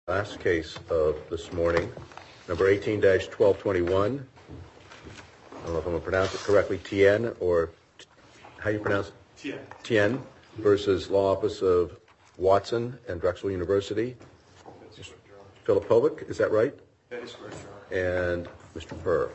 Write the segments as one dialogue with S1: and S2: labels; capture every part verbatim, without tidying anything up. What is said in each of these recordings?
S1: Last case of this morning, number eighteen dash twelve twenty-one. I don't know if I'm going to pronounce it correctly, Tien, or how you pronounce it?
S2: Tien.
S1: Tien versus Law Office of Watson and Drexel University. Filipovic, is that right?
S2: That is correct, Your Honor.
S1: And Mister Purr.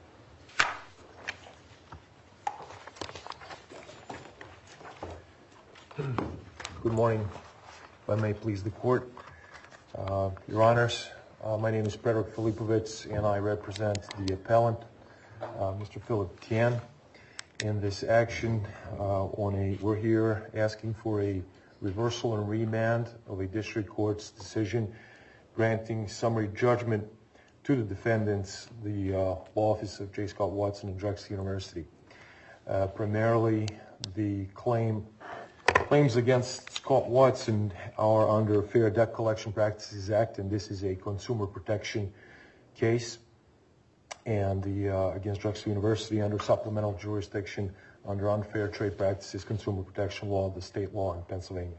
S3: Good morning, if I may please the court. Uh, Your Honors, uh, my name is Predrag Filipovic and I represent the appellant, uh, Mister Philip Tien. In this action, uh, on a, we're here asking for a reversal and remand of a district court's decision granting summary judgment to the defendants, the uh, Law Office of J. Scott Watson and Drexel University. Uh, primarily, the claim Claims against Scott Watson are under Fair Debt Collection Practices Act, and this is a consumer protection case, and the uh, against Drexel University under supplemental jurisdiction under Unfair Trade Practices Consumer Protection Law, the state law in Pennsylvania.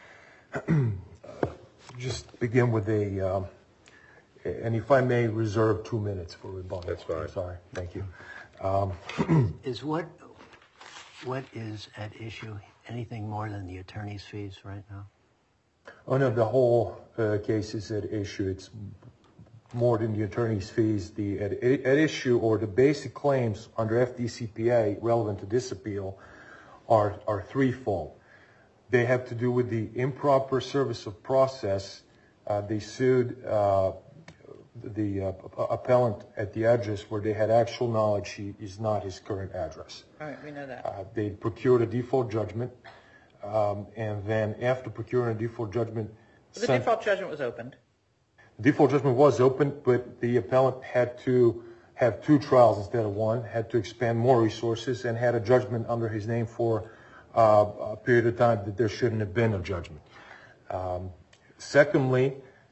S3: uh, just begin with a, um, and if I may reserve two minutes for rebuttal.
S1: That's fine.
S3: I'm sorry. Thank you. Um,
S4: is what what is at issue anything more than the attorney's fees right now?
S3: Oh no, the whole uh, case is at issue. It's more than the attorney's fees. The at, at issue or the basic claims under F D C P A relevant to this appeal are are threefold. They have to do with the improper service of process. Uh, they sued uh, the uh, appellant at the address where they had actual knowledge he is not his current address.
S5: All right, we know that.
S3: Uh, they procured a default judgment, um, and then after procuring a default judgment,
S5: The
S3: sent,
S5: default judgment was opened.
S3: the default judgment was opened, but the appellant had to have two trials instead of one, had to expend more resources, and had a judgment under his name for uh, a period of time that there shouldn't have been a judgment. Um, secondly,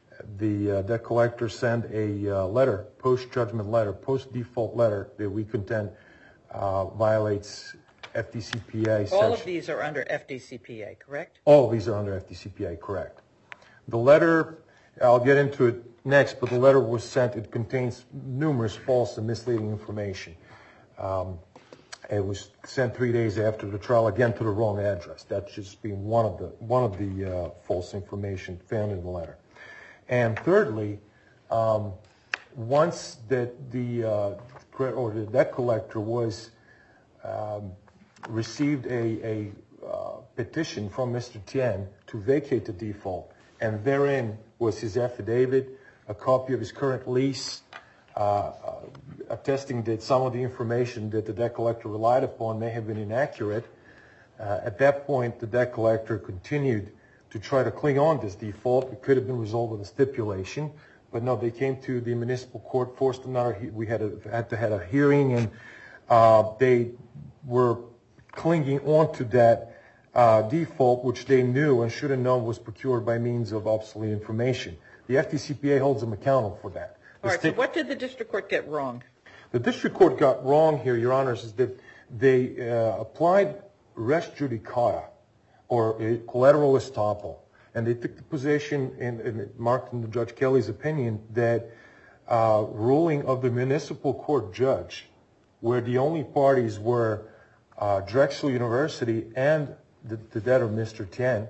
S3: the uh, debt collector sent a uh, letter, post-judgment letter, post-default letter that we contend uh, violates F D C P A.
S5: All
S3: section.
S5: of these are under F D C P A, correct?
S3: All of these are under F D C P A, correct. The letter, I'll get into it next, but the letter was sent, it contains numerous false and misleading information. Um, it was sent three days after the trial, again to the wrong address. That's just being one of the, one of the uh, false information found in the letter. And thirdly, um, once that the uh, or the debt collector was um, received a, a uh, petition from Mister Tien to vacate the default, and therein was his affidavit, a copy of his current lease, uh, uh, attesting that some of the information that the debt collector relied upon may have been inaccurate. Uh, at that point, the debt collector continued to try to cling on this default. It could have been resolved with a stipulation, but no, they came to the municipal court, forced another, we had, a, had to have a hearing, and uh, they were clinging on to that uh, default, which they knew and should have known was procured by means of obsolete information. The F D C P A holds them accountable for that.
S5: All right, so what did the district court get wrong?
S3: The district court got wrong here, Your Honors, is that they uh, applied res judicata, or a collateral estoppel, and they took the position, in, in marked in the Judge Kelly's opinion, that uh, ruling of the municipal court judge, where the only parties were uh, Drexel University and the, the debtor, Mister Tien,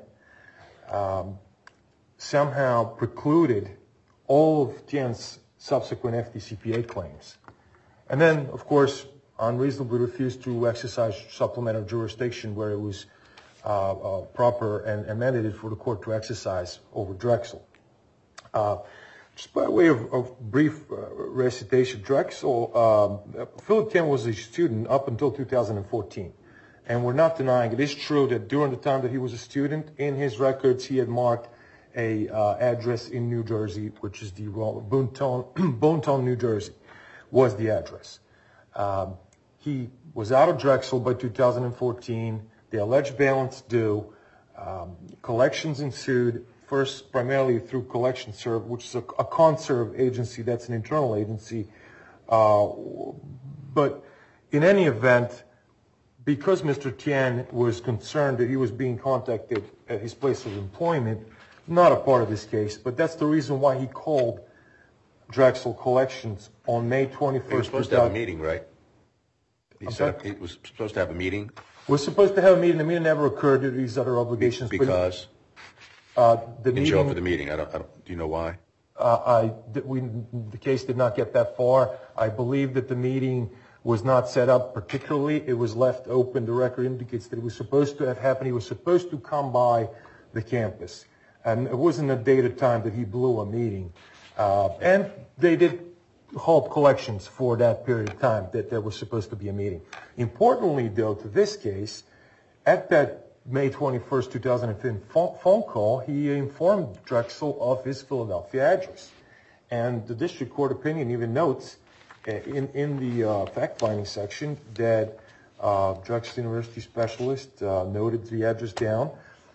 S3: um, somehow precluded all of Tien's subsequent F D C P A claims. And then, of course, unreasonably refused to exercise supplemental jurisdiction where it was Uh, uh, proper and, and mandated for the court to exercise over Drexel. Uh, just by way of, of brief uh, recitation, Drexel, um, Philip Tien was a student up until two thousand fourteen. And we're not denying it is true that during the time that he was a student, in his records he had marked a uh, address in New Jersey, which is the Bonetown, Bonetown, New Jersey, was the address. Um, he was out of Drexel by two thousand fourteen. The alleged balance due, um, collections ensued, first primarily through Collection Serve, which is a, a conserve agency, that's an internal agency. Uh, but in any event, because Mister Tien was concerned that he was being contacted at his place of employment, not a part of this case, but that's the reason why he called Drexel Collections on May twenty-first.
S1: He was supposed to have a meeting, right? He,
S3: I'm
S1: said
S3: sorry?
S1: he was supposed to have a meeting.
S3: We're supposed to have a meeting. The meeting never occurred due to these other obligations. but,
S1: Because
S3: uh, the
S1: he didn't show up for
S3: meeting,
S1: the meeting. I don't, I don't, do you know why?
S3: uh, I, that we, the case did not get that far. I believe that the meeting was not set up particularly. It was left open. The record indicates that it was supposed to have happened. He was supposed to come by the campus. And it wasn't a date or time that he blew a meeting. Uh, and they did halt collections for that period of time that there was supposed to be a meeting. Importantly, though, to this case, at that May twenty-first, two thousand ten phone, phone call, he informed Drexel of his Philadelphia address. And the district court opinion even notes uh, in, in the uh, fact-finding section that uh, Drexel University specialist uh, noted the address down,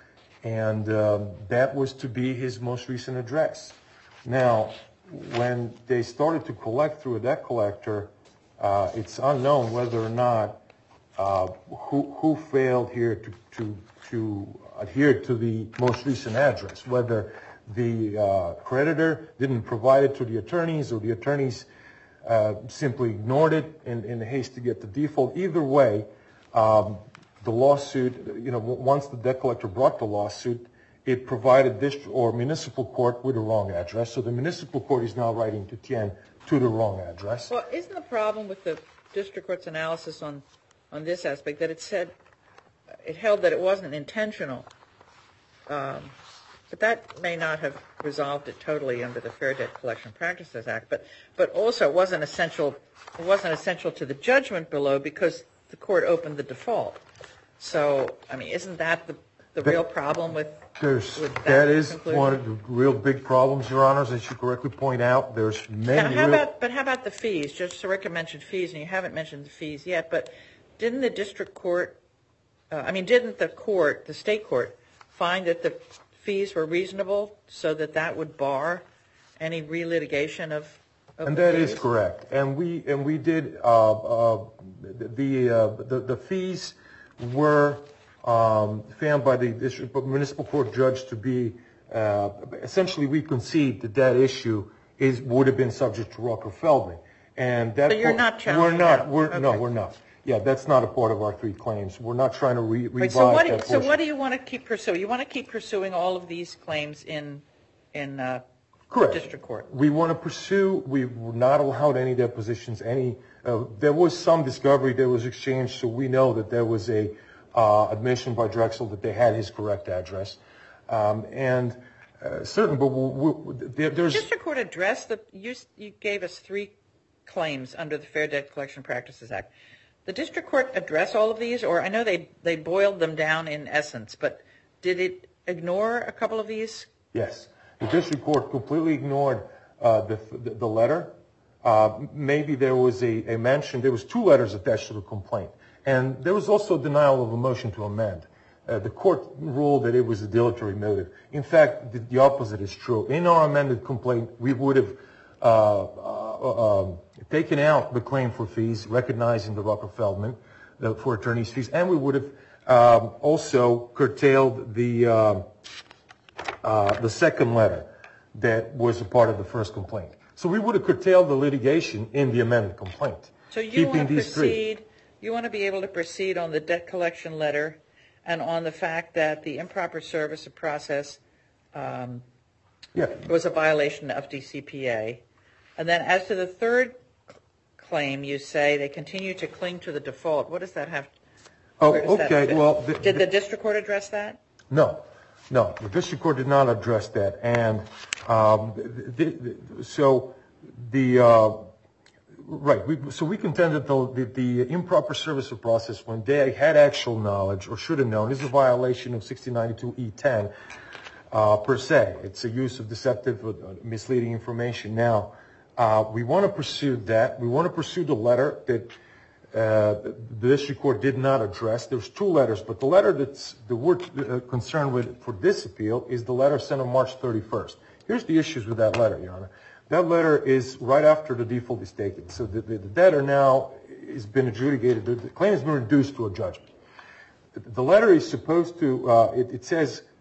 S3: and um, that was to be his most recent address. Now, when they started to collect through a debt collector, uh, it's unknown whether or not uh, who, who failed here to, to, to adhere to the most recent address, whether the uh, creditor didn't provide it to the attorneys or the attorneys uh, simply ignored it in, in haste to get the default. Either way, um, the lawsuit, you know, once the debt collector brought the lawsuit, it provided district or municipal court with the wrong address. So the municipal court is now writing to Tien to the wrong address.
S5: Well, isn't the problem with the district court's analysis on, on this aspect that it said, it held that it wasn't intentional, um, but that may not have resolved it totally under the Fair Debt Collection Practices Act, but, but also it wasn't essential, it wasn't essential to the judgment below because the court opened the default. So, I mean, isn't that the, the real problem with,
S3: There's,
S5: with that
S3: that is
S5: conclusion?
S3: one of the real big problems, Your Honors, as you correctly point out. There's many
S5: Now, how
S3: real...
S5: about, but how about the fees? Judge Sirica mentioned fees, and you haven't mentioned the fees yet, but didn't the district court, uh, I mean, didn't the court, the state court, find that the fees were reasonable so that that would bar any relitigation of, of
S3: And
S5: the
S3: that
S5: fees?
S3: is correct. And we and we did uh, uh, the, uh, the the fees were um, found by the district municipal court judge to be uh, essentially we concede that that issue is would have been subject to Rucker-Feldman. And that
S5: So you're
S3: part-
S5: not challenging
S3: We're not.
S5: that?
S3: We're no.
S5: Okay.
S3: We're not. Yeah, that's not a part of our three claims. We're not trying to re-
S5: Right,
S3: revise
S5: so what, do you,
S3: that
S5: so
S3: portion.
S5: what do you want to keep pursuing? You want to keep pursuing all of these claims in, in uh,
S3: Correct.
S5: district court?
S3: We want to pursue, we were not allowed any depositions, any, uh, there was some discovery that was exchanged, so we know that there was a uh, admission by Drexel that they had his correct address. Um, and uh, certain, but we, we, there, there's...
S5: District court addressed the, you, you gave us three claims under the Fair Debt Collection Practices Act. The district court address all of these, or I know they, they boiled them down in essence, but did it ignore a couple of these?
S3: Yes. The district court completely ignored uh, the, the the letter. Uh, maybe there was a, a mention, there was two letters attached to the complaint. And there was also denial of a motion to amend. Uh, the court ruled that it was a dilatory motive. In fact, the, the opposite is true. In our amended complaint, we would have uh, uh, um, taken out the claim for fees, recognizing the Rucker-Feldman uh, for attorney's fees, and we would have um, also curtailed the uh, uh, the second letter that was a part of the first complaint. So we would have curtailed the litigation in the amended complaint.
S5: So you
S3: keeping
S5: want to
S3: these three.
S5: proceed, you want to be able to proceed on the debt collection letter and on the fact that the improper service of process um,
S3: Yeah.
S5: was a violation of D C P A. And then as to the third claim, you say they continue to cling to the default. What does that have?
S3: Oh,
S5: where does that
S3: okay.
S5: fit?
S3: Well, the-
S5: Did the district court address that?
S3: No, no, the district court did not address that, and um, the, the, so the uh, right. We, so we contended the, the the improper service of process when they had actual knowledge or should have known is a violation of sixteen ninety-two E ten uh, per se. It's a use of deceptive, uh, misleading information. Now uh, we want to pursue that. We want to pursue the letter that. Uh, the district court did not address. There's two letters, but the letter that's the we're uh, concerned with for this appeal is the letter sent on March thirty-first. Here's the issues with that letter, Your Honor. That letter is right after the default is taken. So the, the, the debtor now has been adjudicated. The, the claim has been reduced to a judgment. The, the letter is supposed to, uh, it, it says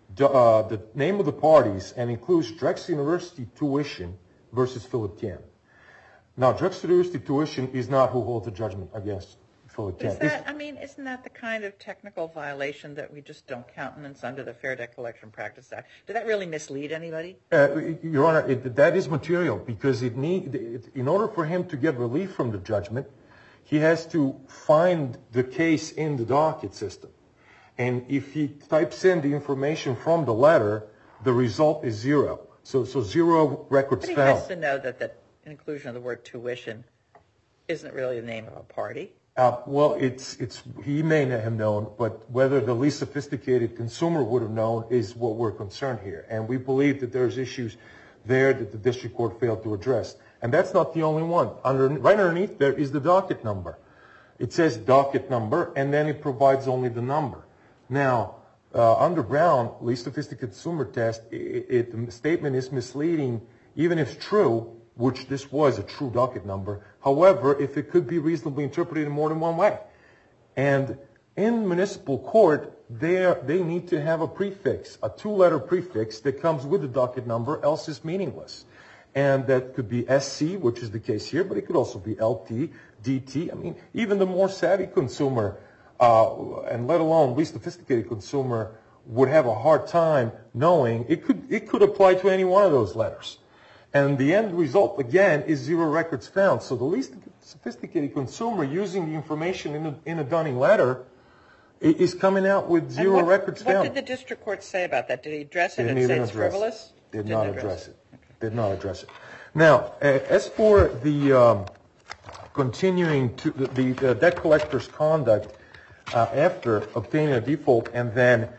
S3: the, uh, the name of the parties and includes Drexel University tuition versus Philip Tian. Now, Drexel University tuition is not who holds the judgment against Philip Tian.
S5: Is that, I mean, isn't that the kind of technical violation that we just don't countenance under the Fair Debt Collection Practice Act? Did that really mislead anybody?
S3: Uh, Your Honor, it, that is material because it need, it, in order for him to get relief from the judgment, he has to find the case in the docket system. And if he types in the information from the letter, the result is zero. So, so zero records
S5: But he
S3: found.
S5: has to know that the inclusion of the word tuition isn't really the name of a party.
S3: Uh, well, it's, it's, he may not have known, but whether the least sophisticated consumer would have known is what we're concerned here. And we believe that there's issues there that the district court failed to address. And that's not the only one. Under, right underneath there is the docket number. It says docket number, and then it provides only the number. Now, uh, under Brown, least sophisticated consumer test, it, it, the statement is misleading, even if it's true, which this was a true docket number. However, if it could be reasonably interpreted in more than one way. And in municipal court, they they need to have a prefix, a two-letter prefix that comes with the docket number, else it's meaningless. And that could be S C, which is the case here, but it could also be L T, D T. I mean, even the more savvy consumer, uh, and let alone least sophisticated consumer, would have a hard time knowing it could it could apply to any one of those letters. And the end result, again, is zero records found. So the least sophisticated consumer using the information in a, in a Dunning letter is coming out with zero
S5: what,
S3: records
S5: what
S3: found.
S5: What did the district court say about that? Did he address it
S3: Didn't
S5: and say
S3: even
S5: it's
S3: address
S5: frivolous?
S3: it. Did
S5: Didn't
S3: not
S5: address
S3: address
S5: it.
S3: it.
S5: Okay.
S3: Did not address it. Now, uh, as for the um, continuing to the, the, the debt collector's conduct uh, after obtaining a default and then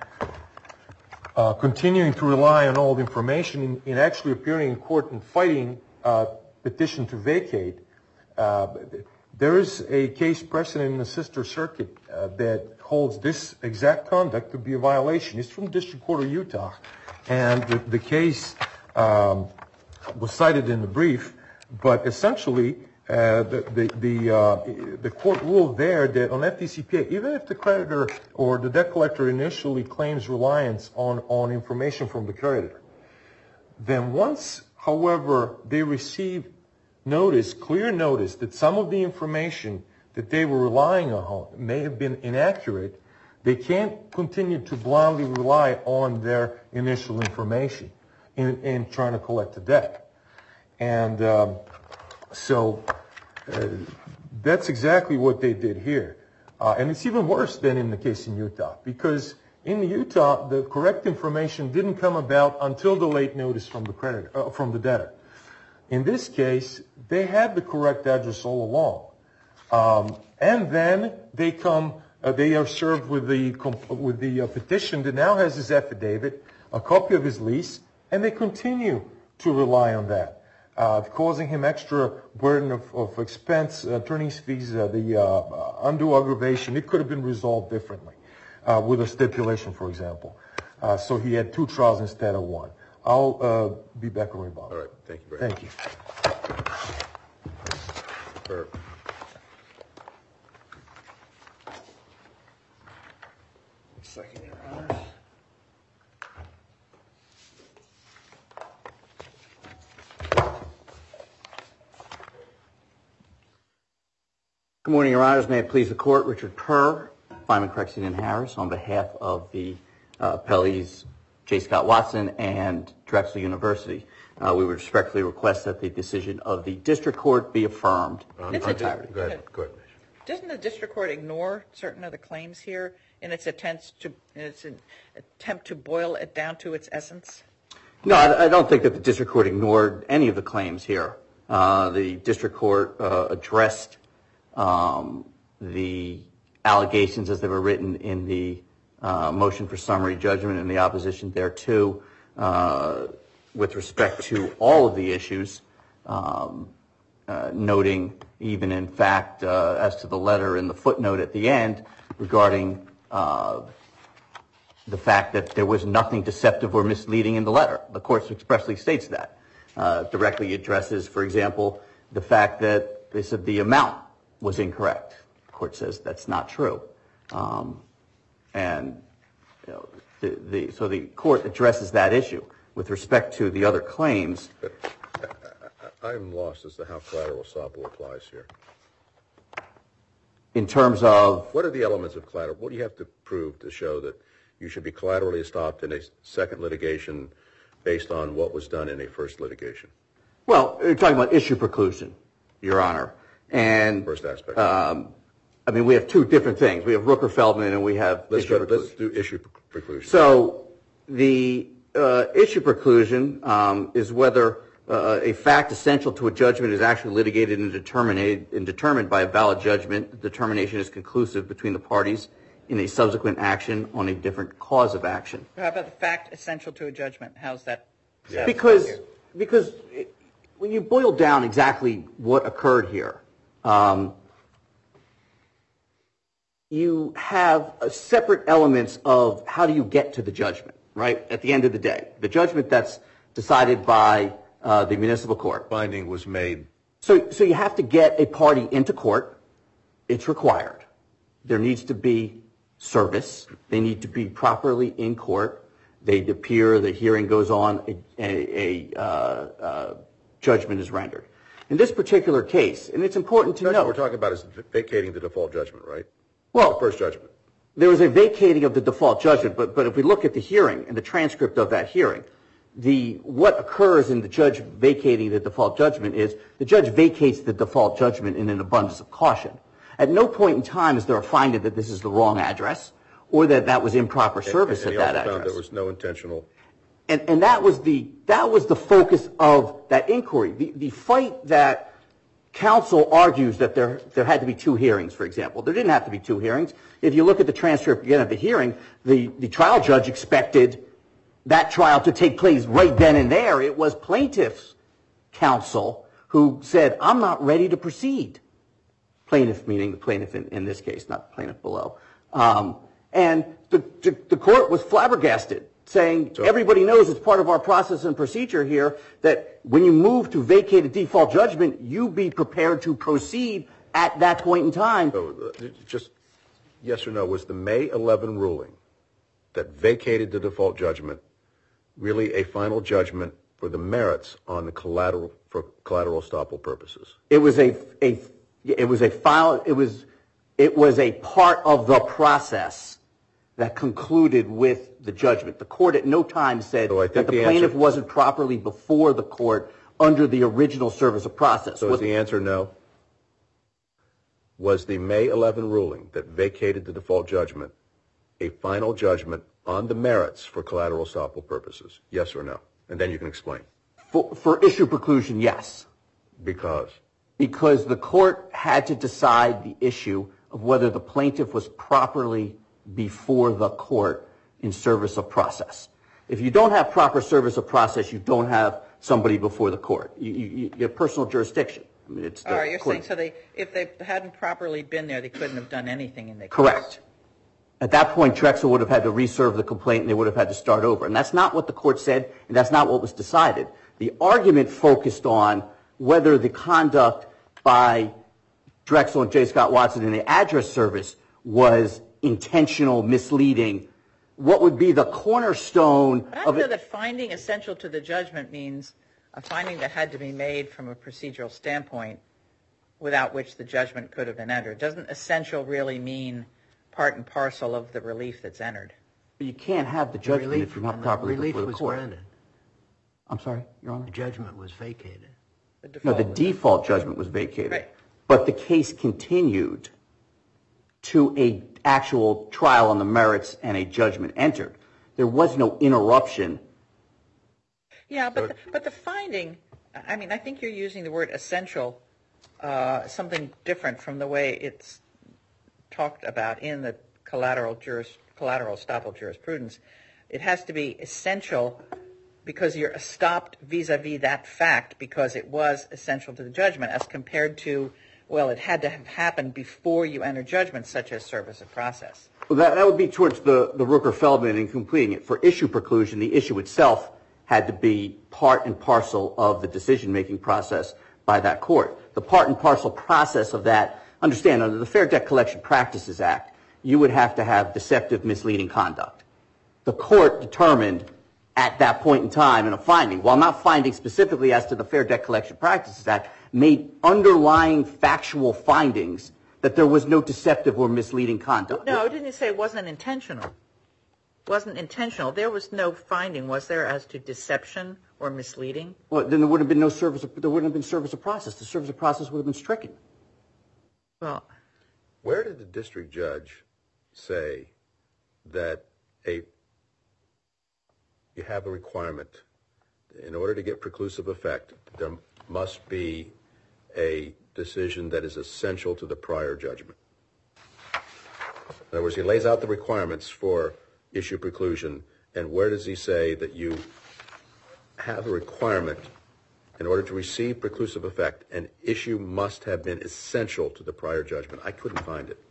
S3: uh, continuing to rely on old information in, in actually appearing in court and fighting uh, petition to vacate, uh, there is a case precedent in the sister circuit uh, that holds this exact conduct to be a violation. It's from the District Court of Utah, and the, the case um, was cited in the brief, but essentially uh, the the the, uh, the court ruled there that on F D C P A, even if the creditor or the debt collector initially claims reliance on, on information from the creditor, then once, however, they receive notice, clear notice, that some of the information that they were relying on may have been inaccurate, they can't continue to blindly rely on their initial information in, in trying to collect the debt. And um, so uh, that's exactly what they did here. Uh, and it's even worse than in the case in Utah, because in Utah, the correct information didn't come about until the late notice from the creditor, uh, from the debtor. In this case, they had the correct address all along. Um, and then they come, uh, they are served with the, with the uh, petition that now has his affidavit, a copy of his lease, and they continue to rely on that, uh, causing him extra burden of, of expense, uh, attorney's fees, uh, the uh, undue aggravation. It could have been resolved differently, uh, with a stipulation, for example. Uh, so he had two trials instead of one. I'll uh, be back on rebuttal.
S1: All right. Thank you very
S3: Thank
S1: much.
S3: you.
S1: For
S2: Second, Your Honor.
S6: Good morning, Your Honors. May it please the Court, Richard Kerr, Fineman, Crexton, and Harris, on behalf of the uh, appellees J. Scott Watson and Drexel University. Uh, we would respectfully request that the decision of the district court be affirmed.
S1: um,
S5: It's
S1: uh,
S5: a-
S1: go ahead. Go ahead. Go ahead.
S5: Doesn't the district court ignore certain of the claims here in its attempts to in its attempt to boil it down to its essence?
S6: No, I, I don't think that the district court ignored any of the claims here. Uh, the district court uh, addressed um, the allegations as they were written in the uh, motion for summary judgment and the opposition thereto uh, with respect to all of the issues, um, uh, noting even in fact uh, as to the letter in the footnote at the end regarding uh, the fact that there was nothing deceptive or misleading in the letter. The court expressly states that. Uh, directly addresses, for example, the fact that they said the amount was incorrect. The court says that's not true. Um, and you know, The, the, so the court addresses that issue. With respect to the other claims,
S1: I'm lost as to how collateral estoppel applies here.
S6: In terms of
S1: what are the elements of collateral? What do you have to prove to show that you should be collaterally estopped in a second litigation based on what was done in a first litigation?
S6: Well, you're talking about issue preclusion, Your Honor, and
S1: first aspect.
S6: Um, I mean, we have two different things. We have Rooker-Feldman, and we have
S1: let's
S6: issue
S1: go,
S6: preclusion.
S1: Let's do issue preclusion.
S6: So the uh, issue preclusion um, is whether uh, a fact essential to a judgment is actually litigated and determined and determined by a valid judgment. The determination is conclusive between the parties in a subsequent action on a different cause of action.
S5: How about the fact essential to a judgment? How's that?
S1: Yeah.
S6: Because because it, when you boil down exactly what occurred here, um, you have uh, separate elements of how do you get to the judgment, right? At the end of the day, the judgment that's decided by uh, the municipal court.
S1: Finding was made.
S6: So, so you have to get a party into court. It's required. There needs to be service. They need to be properly in court. They appear. The hearing goes on. A, a, a uh, uh, judgment is rendered. In this particular case, and it's important to
S1: What
S6: note,
S1: we're talking about is vacating the default judgment, right?
S6: well,
S1: The first judgment.
S6: there was a vacating of the default judgment, but but if we look at the hearing and the transcript of that hearing, the what occurs in the judge vacating the default judgment is the judge vacates the default judgment in an abundance of caution. At no point in time is there a finding that this is the wrong address or that that was improper service
S1: and, and
S6: at
S1: he
S6: that
S1: also found
S6: address.
S1: there was no intentional.
S6: And, and that was the that was the focus of that inquiry. The, the fight that counsel argues that there there had to be two hearings, for example. There didn't have to be two hearings. If you look at the transcript again of the hearing, the, the trial judge expected that trial to take place right then and there. It was plaintiff's counsel who said, I'm not ready to proceed. Plaintiff meaning the plaintiff in, in this case, not the plaintiff below. Um, and the, the, the court was flabbergasted, saying
S1: So,
S6: everybody knows it's part of our process and procedure here that when you move to vacate a default judgment, you be prepared to proceed at that point in time.
S1: So uh, just yes or no, was the May eleventh ruling that vacated the default judgment really a final judgment for the merits on the collateral for collateral estoppel purposes?
S6: It was a, a it was a file. It was it was a part of the process that concluded with the judgment. The court at no time said
S1: So I think
S6: that the,
S1: the
S6: plaintiff
S1: answer-
S6: wasn't properly before the court under the original service of process.
S1: So
S6: What-
S1: is the answer no? Was the May eleventh ruling that vacated the default judgment a final judgment on the merits for collateral estoppel purposes? Yes or no? And then you can explain.
S6: for, for issue preclusion, yes.
S1: Because
S6: Because the court had to decide the issue of whether the plaintiff was properly before the court in service of process. If you don't have proper service of process, you don't have somebody before the court. You, you, you have personal jurisdiction. I mean, it's the
S5: All right, you're
S6: court.
S5: saying so they, if they hadn't properly been there, they couldn't have done anything in the case.
S6: Correct. At that point, Drexel would have had to reserve the complaint and they would have had to start over. And that's not what the court said, and that's not what was decided. The argument focused on whether the conduct by Drexel and J. Scott Watson in the address service was intentional, misleading. What would be the cornerstone
S5: But I
S6: of
S5: know
S6: it?
S5: that finding essential to the judgment means a finding that had to be made from a procedural standpoint without which the judgment could have been entered. Doesn't essential really mean part and parcel of the relief that's entered?
S6: You can't have the
S4: The
S6: judgment
S4: relief,
S6: if you're not
S4: and the
S6: properly
S4: relief
S6: before the
S4: was
S6: court.
S4: granted.
S6: I'm sorry, Your Honor?
S4: The judgment was vacated.
S5: The
S6: No, the
S5: default.
S6: default judgment was vacated.
S5: Right.
S6: But the case continued to a actual trial on the merits and a judgment entered. There was no interruption.
S5: Yeah, but the, but the finding, I mean, I think you're using the word essential, uh, something different from the way it's talked about in the collateral juris, collateral estoppel jurisprudence. It has to be essential because you're stopped vis-a-vis that fact because it was essential to the judgment as compared to, well, it had to have happened before you enter judgment, such as service of process.
S6: Well, that, that would be towards the, the Rooker-Feldman in completing it. For issue preclusion, the issue itself had to be part and parcel of the decision-making process by that court. The part and parcel process of that, understand, under the Fair Debt Collection Practices Act, you would have to have deceptive, misleading conduct. the court determined at that point in time in a finding, while not finding specifically as to the Fair Debt Collection Practices Act, made underlying factual findings that there was no deceptive or misleading conduct.
S5: No, didn't you say it wasn't intentional? It wasn't intentional. There was no finding, was there, as to deception or misleading?
S6: Well, then there would have been no service. There wouldn't have been service of process. The service of process would have been stricken.
S5: Well,
S1: where did the district judge say that a you have a requirement in order to get preclusive effect? There must be a decision that is essential to the prior judgment. In other words, he lays out the requirements for issue preclusion, and where does he say that you have a requirement in order to receive preclusive effect, an issue must have been essential to the prior judgment? I couldn't find it.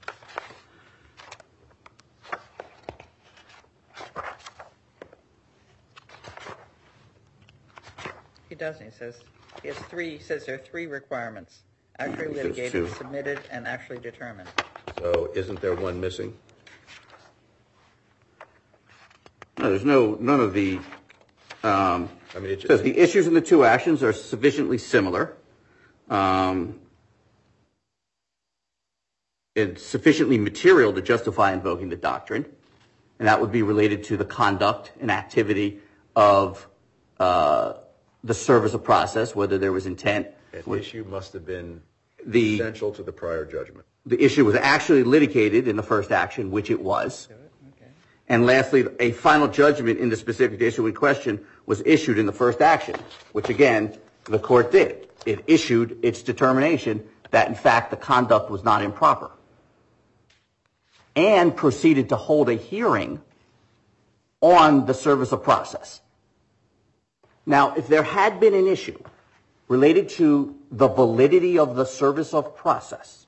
S5: he doesn't. He says he has three. He says there are three requirements: actually
S6: He says
S5: litigated,
S6: two.
S5: submitted, and actually determined.
S1: So isn't there one missing?
S6: No, there's no, none of the, um,
S1: I mean, it
S6: says
S1: just,
S6: the issues in the two actions are sufficiently similar. Um, it's sufficiently material to justify invoking the doctrine, and that would be related to the conduct and activity of uh, the service of process, whether there was intent.
S1: an issue must have been
S6: The-
S1: essential to the prior judgment.
S6: The issue was actually litigated in the first action, which it was. And lastly, a final judgment in the specific issue in question was issued in the first action, which again, the court did. It issued its determination that in fact the conduct was not improper, and proceeded to hold a hearing on the service of process. Now, if there had been an issue related to the validity of the service of process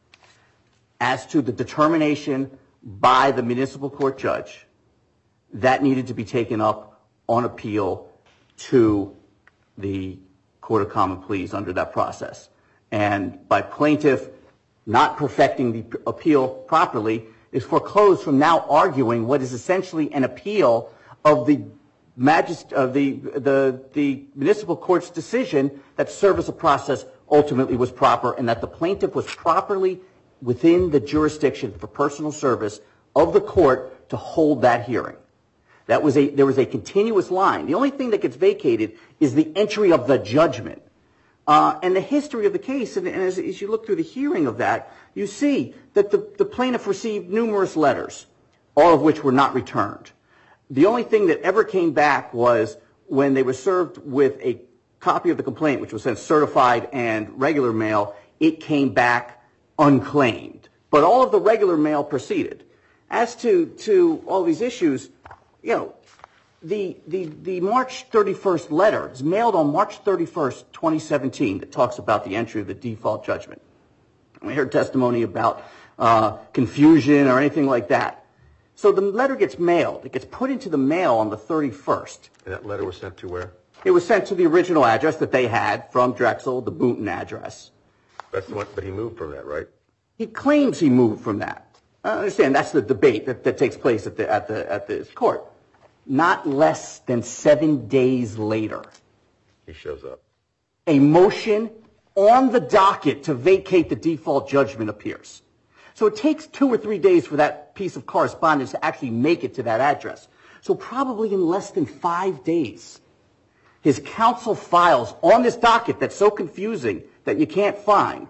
S6: as to the determination by the municipal court judge, that needed to be taken up on appeal to the Court of Common Pleas under that process. And by plaintiff not perfecting the appeal properly, is foreclosed from now arguing what is essentially an appeal of the magist- of the, the, the municipal court's decision that service of process ultimately was proper, and that the plaintiff was properly within the jurisdiction for personal service of the court to hold that hearing. That was a, there was a continuous line. The only thing that gets vacated is the entry of the judgment. Uh, and the history of the case, and, and as, as you look through the hearing of that, you see that the, the plaintiff received numerous letters, all of which were not returned. The only thing that ever came back was when they were served with a copy of the complaint, which was sent certified and regular mail, it came back unclaimed. But all of the regular mail proceeded. As to, to all these issues, you know, the, the, the March thirty-first letter is mailed on March thirty-first, twenty seventeen, that talks about the entry of the default judgment. We heard testimony about uh, confusion or anything like that. So the letter gets mailed. It gets put into the mail on the thirty-first.
S1: And that letter was sent to where?
S6: It was sent to the original address that they had from Drexel, the Boonton address.
S1: That's the one, but he moved from that, right?
S6: He claims he moved from that. I understand that's the debate that, that takes place at the at the at this court. Not less than seven days later,
S1: He shows up.
S6: a motion on the docket to vacate the default judgment appears. So it takes two or three days for that piece of correspondence to actually make it to that address. So probably in less than five days, his counsel files on this docket that's so confusing that you can't find,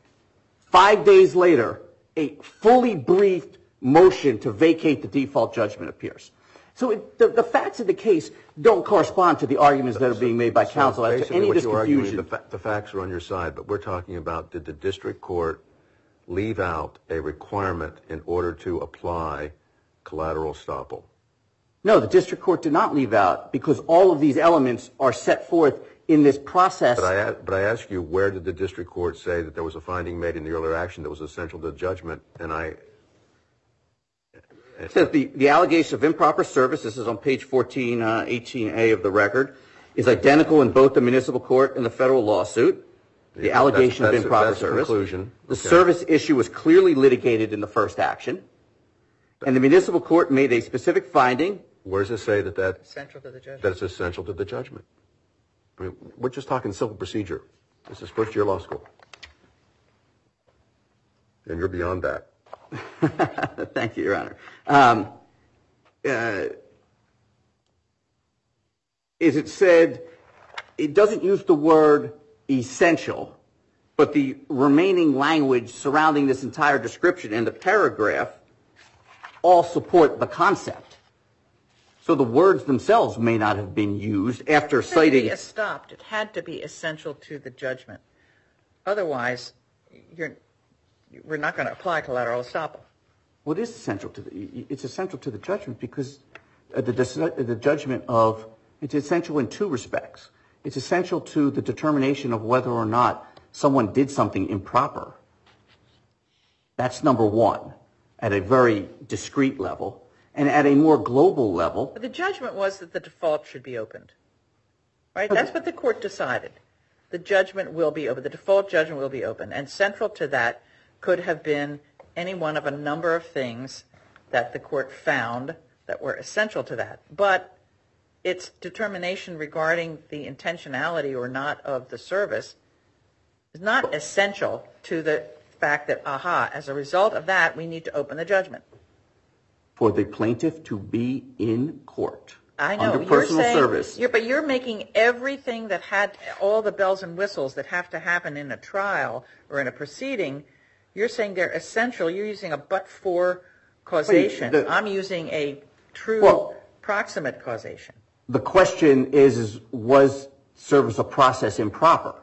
S6: five days later, a fully briefed motion to vacate the default judgment appears. So it, the, the facts of the case don't correspond to the arguments that are being made by counsel as to
S1: Basically,
S6: any of
S1: what
S6: this
S1: you're arguing,
S6: confusion.
S1: the, fa- the facts are on your side, but we're talking about, did the district court leave out a requirement in order to apply collateral estoppel?
S6: No, the district court did not leave out, because all of these elements are set forth in this process.
S1: But I, a- but I ask you, where did the district court say that there was a finding made in the earlier action that was essential to the judgment? And I...
S6: It says the, the allegation of improper service, this is on page fourteen, uh, eighteen A of the record, is identical in both the municipal court and the federal lawsuit. The
S1: Yeah,
S6: allegation
S1: that's-
S6: of improper
S1: that's the
S6: service.
S1: conclusion.
S6: The
S1: Okay.
S6: service issue was clearly litigated in the first action. And the municipal court made a specific finding.
S1: Where does it say that, that,
S5: Essential to the judgment.
S1: that it's essential to the judgment? I mean, we're just talking civil procedure. This is first year law school. And you're beyond that.
S6: Thank you, Your Honor. Um, uh, is it said, it doesn't use the word essential, but the remaining language surrounding this entire description in the paragraph all support the concept. So the words themselves may not have been used after citing.
S5: It had to be stopped. It had to be essential to the judgment. Otherwise, you're, we're not going to apply collateral estoppel.
S6: Well, it is essential to the, it's essential to the judgment because uh, the, the judgment of, it's essential in two respects. It's essential to the determination of whether or not someone did something improper. That's number one, at a very discrete level. And at a more global level.
S5: But the judgment was that the default should be opened. Right? That's what the court decided. The judgment will be open. The default judgment will be open. And central to that could have been any one of a number of things that the court found that were essential to that. But its determination regarding the intentionality or not of the service is not essential to the fact that, aha, as a result of that, we need to open the judgment.
S6: For the plaintiff to be in court.
S5: I know.
S6: Under
S5: You're
S6: personal
S5: saying,
S6: service.
S5: You're, but you're making everything that had all the bells and whistles that have to happen in a trial or in a proceeding, you're saying they're essential. You're using a but-for causation.
S6: Wait, the,
S5: I'm using a true
S6: well,
S5: proximate causation.
S6: The question is, is, was service of process improper?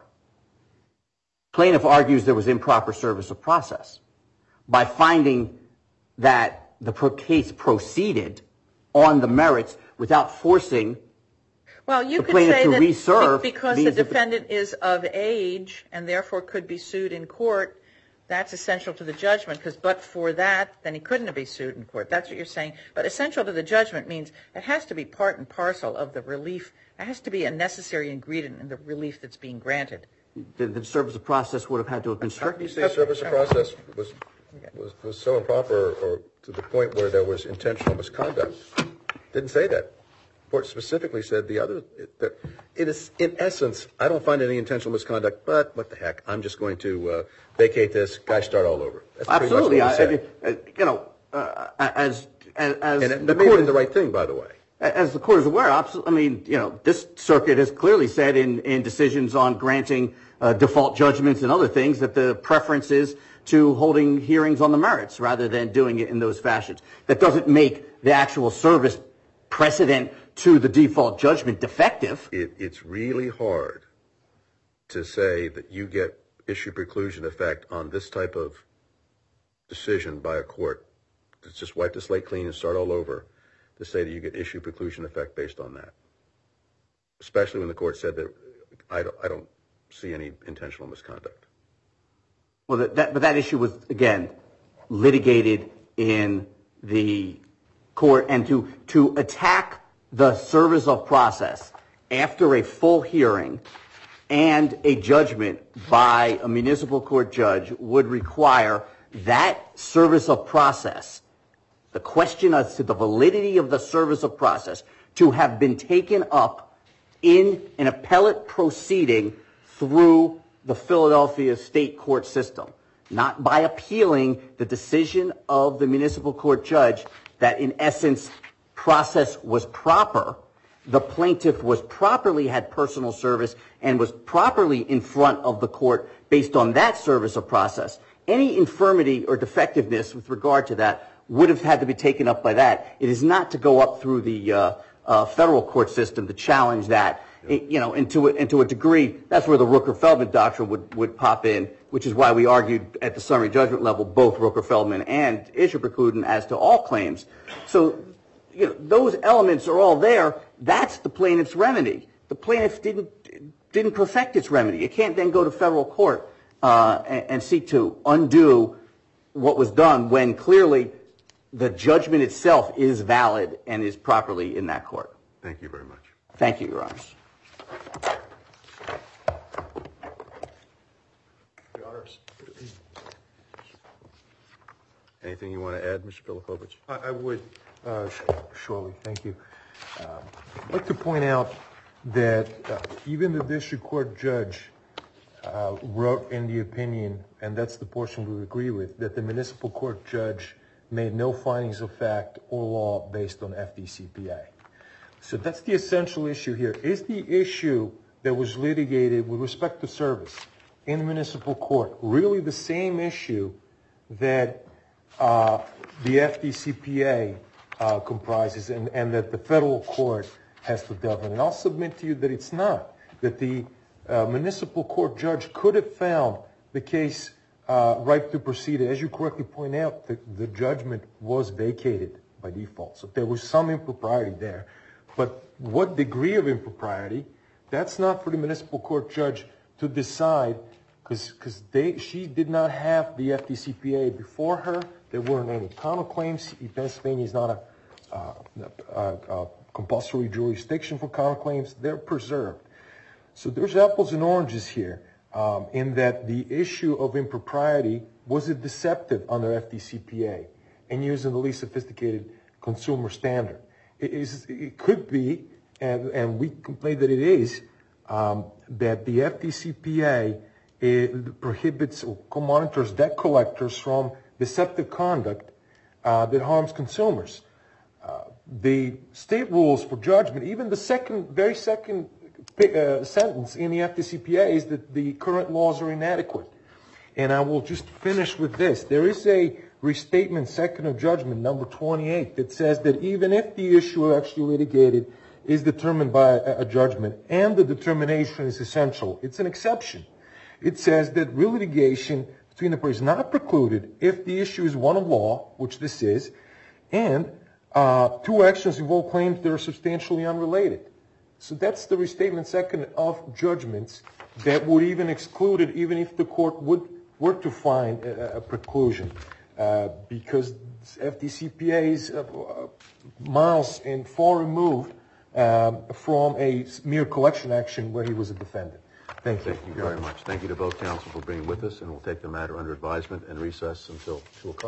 S6: Plaintiff argues there was improper service of process. By finding that the case proceeded on the merits without forcing
S5: well, you
S6: the
S5: could
S6: plaintiff
S5: say
S6: to
S5: that
S6: reserve.
S5: Because the defendant the, is of age and therefore could be sued in court, that's essential to the judgment, because but for that, then he couldn't be sued in court. That's what you're saying. But essential to the judgment means it has to be part and parcel of the relief. It has to be a necessary ingredient in the relief that's being granted.
S6: The, the service of process would have had to have been strict.
S1: How can you say service of process was, was, was so improper or to the point where there was intentional misconduct? Didn't say that. The court specifically said the other, that it is, in essence, I don't find any intentional misconduct, but what the heck, I'm just going to uh, vacate this, guys start all over. That's
S6: Absolutely. I,
S1: I,
S6: I, you know, uh, as, as, as
S1: and it,
S6: the
S1: may have
S6: court
S1: been the right thing, by the way.
S6: As the court is aware, I mean, you know, this circuit has clearly said in, in decisions on granting uh, default judgments and other things that the preference is to holding hearings on the merits rather than doing it in those fashions. That doesn't make the actual service precedent to the default judgment defective.
S1: It, it's really hard to say that you get issue preclusion effect on this type of decision by a court. Let's just wipe the slate clean and start all over. To say that you get issue preclusion effect based on that, especially when the court said that I don't, I don't see any intentional misconduct.
S6: Well, that, that, but that issue was, again, litigated in the court, and to, to attack the service of process after a full hearing and a judgment by a municipal court judge would require that service of process, the question as to the validity of the service of process, to have been taken up in an appellate proceeding through the Philadelphia state court system, not by appealing the decision of the municipal court judge that in essence process was proper. The plaintiff was properly had personal service and was properly in front of the court based on that service of process. Any infirmity or defectiveness with regard to that would have had to be taken up by that. It is not to go up through the uh, uh, federal court system to challenge that. It, you know, and to, a, and to a degree, that's where the Rooker-Feldman doctrine would, would pop in, which is why we argued at the summary judgment level both Rooker-Feldman and issue preclusion as to all claims. So, you know, those elements are all there. That's the plaintiff's remedy. The plaintiff didn't didn't perfect its remedy. It can't then go to federal court uh, and, and seek to undo what was done when clearly the judgment itself is valid and is properly in that court.
S1: Thank you very much.
S6: Thank you, Your Honors.
S3: Your Honors.
S1: Anything you want to add, Mister Filipovich?
S3: I, I would, uh, sh- surely, thank you. Um, I'd like to point out that uh, even the district court judge uh, wrote in the opinion, and that's the portion we agree with, that the municipal court judge made no findings of fact or law based on F D C P A. So that's the essential issue here. Is the issue that was litigated with respect to service in the municipal court really the same issue that uh, the F D C P A uh, comprises and, and that the federal court has to deal with? And I'll submit to you that it's not, that the uh, municipal court judge could have found the case uh, ripe to proceed. As you correctly point out, the, the judgment was vacated by default. So there was some impropriety there. But what degree of impropriety, that's not for the municipal court judge to decide, because they she did not have the F D C P A before her. There weren't any counterclaims. Pennsylvania is not a, uh, a, a compulsory jurisdiction for counterclaims. They're preserved. So there's apples and oranges here um, in that the issue of impropriety, was it deceptive under F D C P A and using the least sophisticated consumer standard? It, is, it could be, and, and we complain that it is, um, that the F D C P A it prohibits or monitors debt collectors from deceptive conduct uh, that harms consumers. Uh, the state rules for judgment, even the second, very second uh, sentence in the F D C P A is that the current laws are inadequate. And I will just finish with this. There is a restatement second of judgment, number twenty-eight, that says that even if the issue actually litigated is determined by a, a judgment and the determination is essential, it's an exception. It says that real litigation between the parties is not precluded if the issue is one of law, which this is, and uh, two actions involve claims that are substantially unrelated. So that's the restatement second of judgments that would even exclude it, even if the court would were to find a, a preclusion, uh, because F D C P A is uh, miles and far removed um, from a mere collection action where he was a defendant. Thank you.
S1: Thank you very much. Thank you to both counsel for being with us, and we'll take the matter under advisement and recess until two o'clock.